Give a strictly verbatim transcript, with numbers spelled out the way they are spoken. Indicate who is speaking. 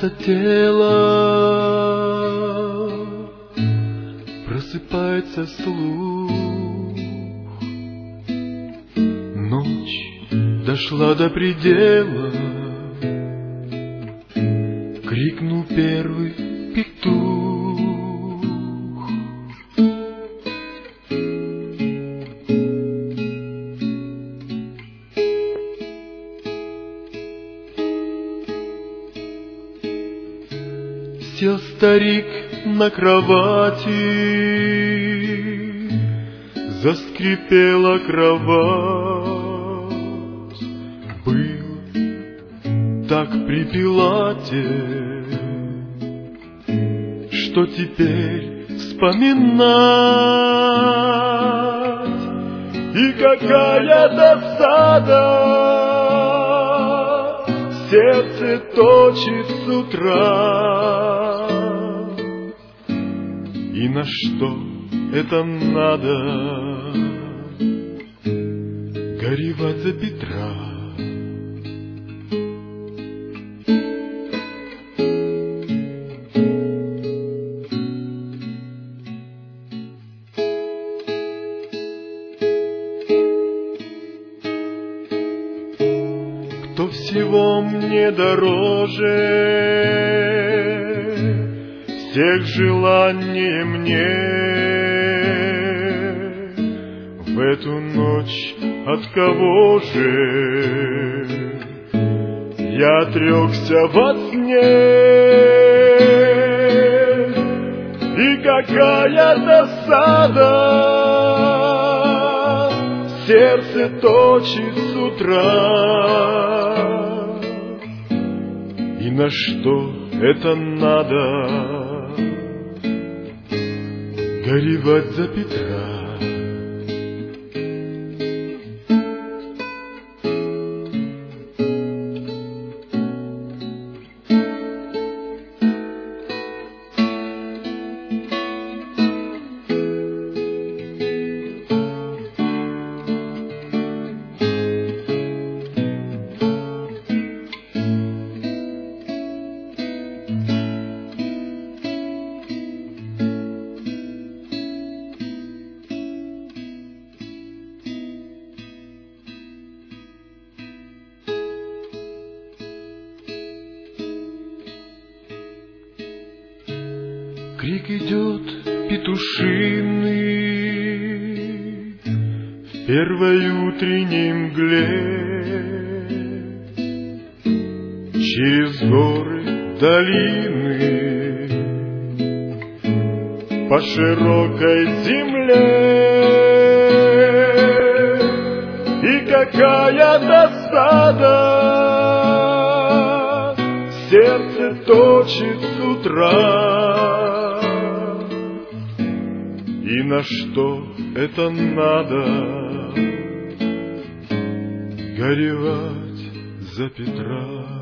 Speaker 1: Просыпается тело, просыпается слух. Ночь дошла до предела, крикнул первый петух. Сел старик на кровати, заскрипела кровать. Был так при Пилате, что теперь вспоминать. И какая досада сердце точит с утра. И на что это надо горевать за Петра? Кто всего мне дороже всех желаний мне, в эту ночь от кого же я отрекся во сне? И какая досада сердце точит с утра. И на что это надо горевать за Петра? Крик идет петушиный в первой утренней мгле, через горы, долины, по широкой земле. И какая досада сердце точит с утра. И на что это надо горевать за Петра?